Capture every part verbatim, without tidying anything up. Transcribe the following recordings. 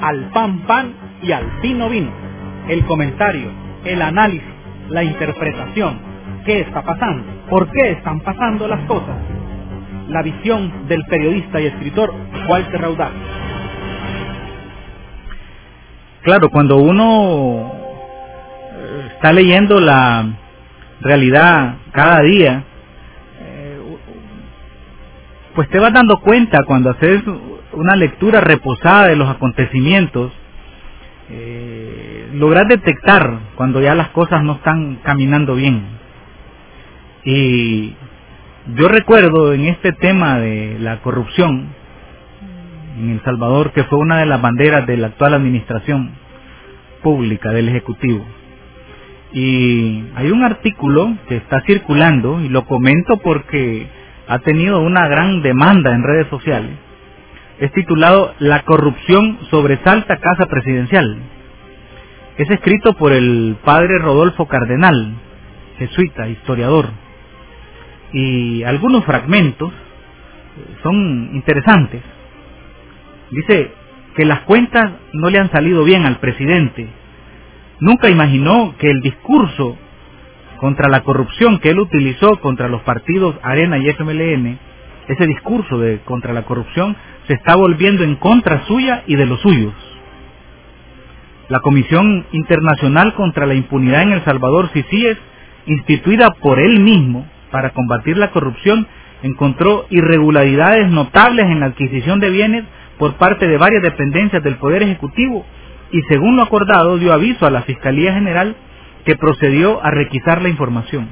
al pan pan y al vino vino. El comentario, el análisis, la interpretación. ¿Qué está pasando? ¿Por qué están pasando las cosas? La visión del periodista y escritor Walter Raudal. Claro, cuando uno está leyendo la realidad cada día, pues te vas dando cuenta cuando haces una lectura reposada de los acontecimientos, eh, logras detectar cuando ya las cosas no están caminando bien. Y yo recuerdo en este tema de la corrupción en El Salvador, que fue una de las banderas de la actual administración pública del Ejecutivo, y hay un artículo que está circulando, y lo comento porque ha tenido una gran demanda en redes sociales. Es titulado "La corrupción sobresalta Casa Presidencial". Es escrito por el padre Rodolfo Cardenal, jesuita, historiador, y algunos fragmentos son interesantes. Dice que las cuentas no le han salido bien al presidente. Nunca imaginó que el discurso contra la corrupción que él utilizó contra los partidos Arena y F M L N, ese discurso de contra la corrupción se está volviendo en contra suya y de los suyos. La Comisión Internacional contra la Impunidad en El Salvador, C I C I E S, instituida por él mismo para combatir la corrupción, encontró irregularidades notables en la adquisición de bienes por parte de varias dependencias del Poder Ejecutivo, y según lo acordado dio aviso a la Fiscalía General, que procedió a requisar la información.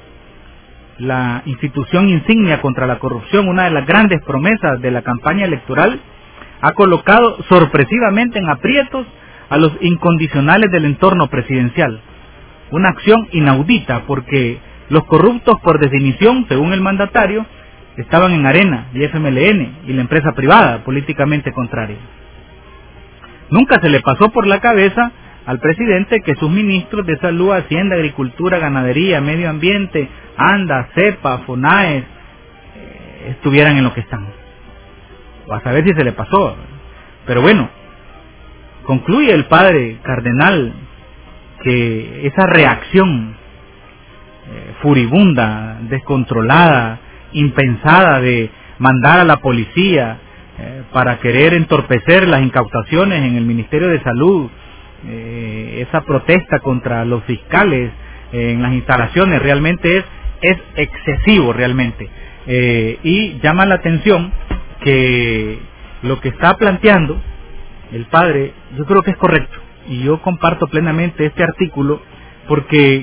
La institución insignia contra la corrupción, una de las grandes promesas de la campaña electoral, ha colocado sorpresivamente en aprietos a los incondicionales del entorno presidencial. Una acción inaudita, porque los corruptos, por definición, según el mandatario, estaban en Arena y F M L N y la empresa privada políticamente contraria. Nunca se le pasó por la cabeza al presidente que sus ministros de Salud, Hacienda, Agricultura, Ganadería, Medio Ambiente, ANDA, CEPA, FONAES, eh, estuvieran en lo que están. O a saber si se le pasó. Pero bueno, concluye el padre cardenal que esa reacción eh, furibunda, descontrolada, impensada de mandar a la policía eh, para querer entorpecer las incautaciones en el Ministerio de Salud, eh, esa protesta contra los fiscales eh, en las instalaciones, realmente es, es excesivo realmente. Eh, y llama la atención que lo que está planteando el padre, yo creo que es correcto, y yo comparto plenamente este artículo, porque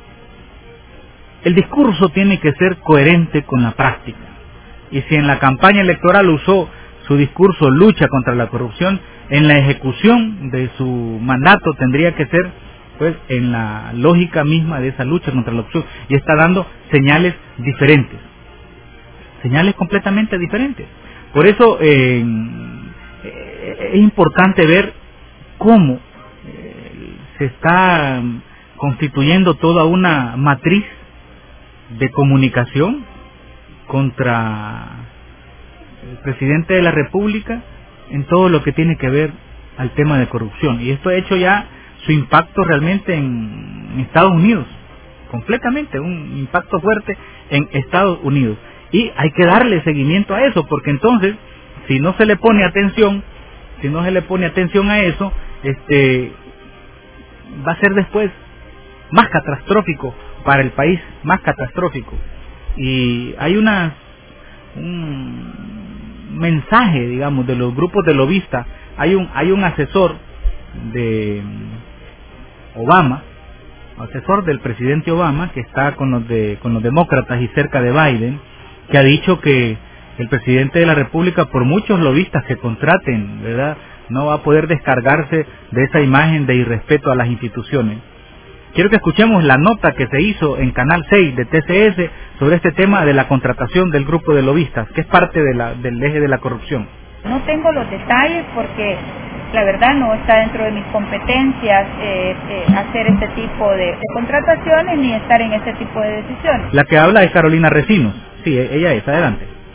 el discurso tiene que ser coherente con la práctica. Y si en la campaña electoral usó su discurso lucha contra la corrupción, en la ejecución de su mandato tendría que ser pues en la lógica misma de esa lucha contra la corrupción, y está dando señales diferentes, señales completamente diferentes. Por eso eh, es importante ver cómo eh, se está constituyendo toda una matriz de comunicación contra el presidente de la República en todo lo que tiene que ver al tema de corrupción, y esto ha hecho ya su impacto realmente en, en Estados Unidos, completamente un impacto fuerte en Estados Unidos, y hay que darle seguimiento a eso, porque entonces si no se le pone atención, si no se le pone atención a eso, este va a ser después más catastrófico para el país, más catastrófico. Y hay una un mensaje, digamos, de los grupos de lobistas. Hay un hay un asesor de Obama, asesor del presidente Obama, que está con los de con los demócratas y cerca de Biden, que ha dicho que el presidente de la República, por muchos lobistas que contraten, ¿verdad?, no va a poder descargarse de esa imagen de irrespeto a las instituciones. Quiero que escuchemos la nota que se hizo en Canal seis de T C S sobre este tema de la contratación del grupo de lobistas, que es parte de la, del eje de la corrupción. No tengo los detalles porque la verdad no está dentro de mis competencias eh, eh, hacer este tipo de, de contrataciones ni estar en este tipo de decisiones. La que habla es Carolina Recinos. Sí, ella es, adelante.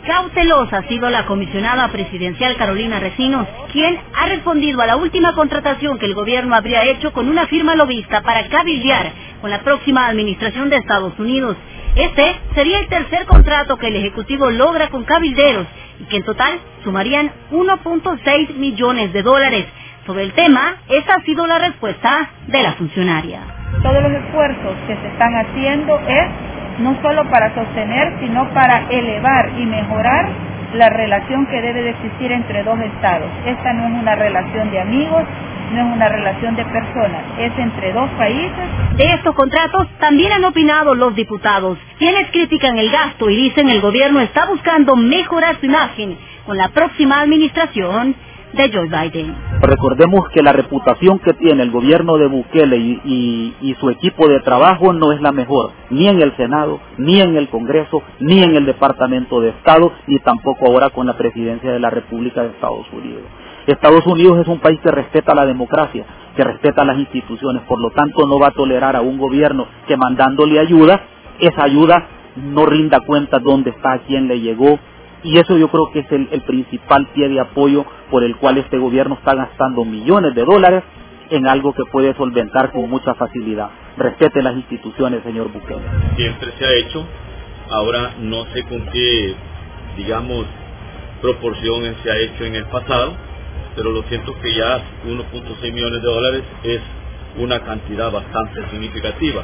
cautelosa ha sido la comisionada presidencial Carolina Recinos, quien ha respondido a la última contratación que el gobierno habría hecho con una firma lobista para cabildear con la próxima administración de Estados Unidos. Este sería el tercer contrato que el Ejecutivo logra con cabilderos y que en total sumarían uno punto seis millones de dólares. Sobre el tema, esa ha sido la respuesta de la funcionaria. Todos los esfuerzos que se están haciendo es no solo para sostener, sino para elevar y mejorar la relación que debe de existir entre dos estados. Esta no es una relación de amigos, no es una relación de personas, es entre dos países. De estos contratos también han opinado los diputados, quienes critican el gasto y dicen el gobierno está buscando mejorar su imagen con la próxima administración de Joe Biden. Recordemos que la reputación que tiene el gobierno de Bukele y, y, y su equipo de trabajo no es la mejor, ni en el Senado, ni en el Congreso, ni en el Departamento de Estado, ni tampoco ahora con la presidencia de la República de Estados Unidos. Estados Unidos es un país que respeta la democracia, que respeta las instituciones, por lo tanto no va a tolerar a un gobierno que mandándole ayuda, esa ayuda no rinda cuenta dónde está, a quién le llegó. Y eso yo creo que es el, el principal pie de apoyo por el cual este gobierno está gastando millones de dólares en algo que puede solventar con mucha facilidad. Respete las instituciones, señor Bukele. Siempre se ha hecho, ahora no sé con qué, digamos, proporciones se ha hecho en el pasado, pero lo siento que ya uno punto seis millones de dólares es una cantidad bastante significativa.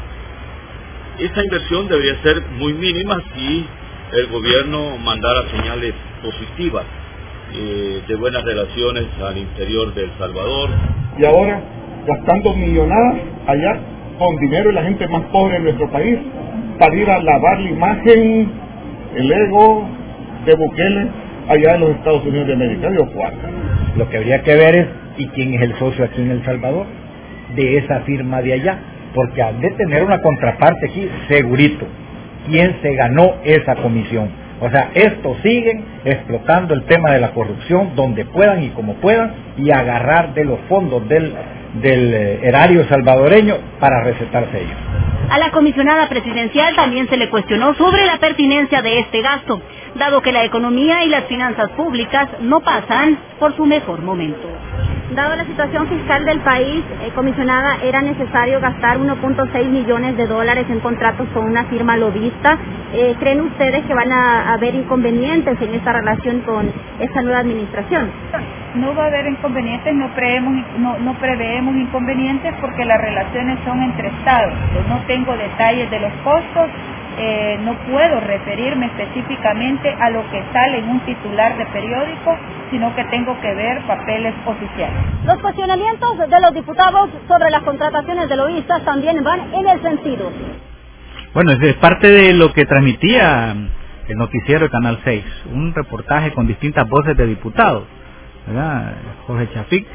Esa inversión debería ser muy mínima si el gobierno mandara señales positivas eh, de buenas relaciones al interior de El Salvador. Y ahora gastando millonadas allá con dinero de la gente más pobre de nuestro país para ir a lavar la imagen, el ego de Bukele allá en los Estados Unidos de América. Dios guarda. Lo que habría que ver es y quién es el socio aquí en El Salvador de esa firma de allá, porque han de tener una contraparte aquí segurito. ¿Quién se ganó esa comisión? O sea, estos siguen explotando el tema de la corrupción donde puedan y como puedan y agarrar de los fondos del, del erario salvadoreño para recetarse ellos. A la comisionada presidencial también se le cuestionó sobre la pertinencia de este gasto, dado que la economía y las finanzas públicas no pasan por su mejor momento. Dado la situación fiscal del país, eh, comisionada, era necesario gastar uno punto seis millones de dólares en contratos con una firma lobista. Eh, ¿Creen ustedes que van a haber inconvenientes en esta relación con esta nueva administración? No va a haber inconvenientes, no preveemos, no, no preveemos inconvenientes porque las relaciones son entre estados. Yo no tengo detalles de los costos. Eh, no puedo referirme específicamente a lo que sale en un titular de periódico, sino que tengo que ver papeles oficiales. Los cuestionamientos de los diputados sobre las contrataciones de lobistas también van en el sentido. Bueno, es parte de lo que transmitía el noticiero de Canal seis, un reportaje con distintas voces de diputados, ¿verdad? Jorge Chafik,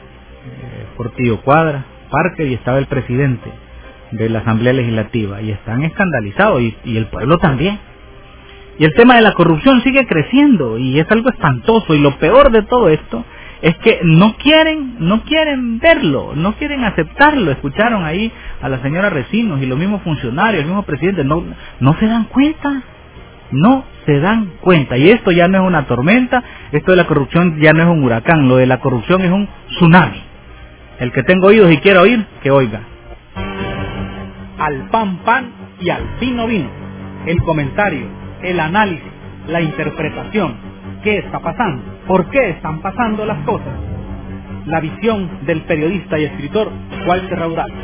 eh, Portillo Cuadra, Parker, y estaba el presidente de la Asamblea Legislativa, y están escandalizados, y, y el pueblo también. Y el tema de la corrupción sigue creciendo, y es algo espantoso, y lo peor de todo esto es que no quieren, no quieren verlo, no quieren aceptarlo. Escucharon ahí a la señora Recinos y los mismos funcionarios, el mismo presidente, no, no se dan cuenta, no se dan cuenta, y esto ya no es una tormenta, esto de la corrupción ya no es un huracán, lo de la corrupción es un tsunami. El que tenga oídos y quiera oír, que oiga. Al pan pan y al vino vino. El comentario, el análisis, la interpretación. ¿Qué está pasando? ¿Por qué están pasando las cosas? La visión del periodista y escritor Walter Raudal.